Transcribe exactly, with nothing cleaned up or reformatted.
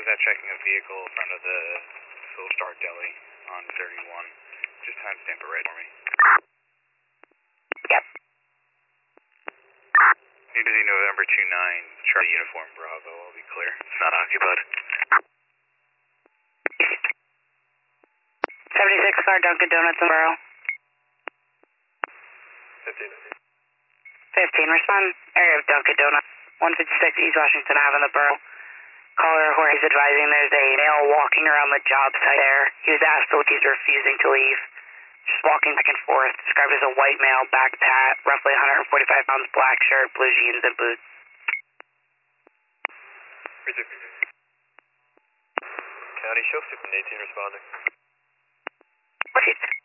that checking a vehicle in front of the Silver Star Deli on thirty-one. Just timestamp it right for me. Yep. New Jersey November two nine, Charlie Uniform Bravo, I'll be clear. It's not occupied. seventy-six car Dunkin' Donuts in Borough. fifteen. fifteen, respond. Area of Dunkin' Donuts. one fifty-six East Washington Avenue, the Borough. Caller where he's advising there's a male walking around the job site there. He was asked if he's refusing to leave. Just walking back and forth. Described as a white male, back pat, roughly one hundred forty-five pounds, black shirt, blue jeans, and boots. County Sheriff, eighteen responding. What is it?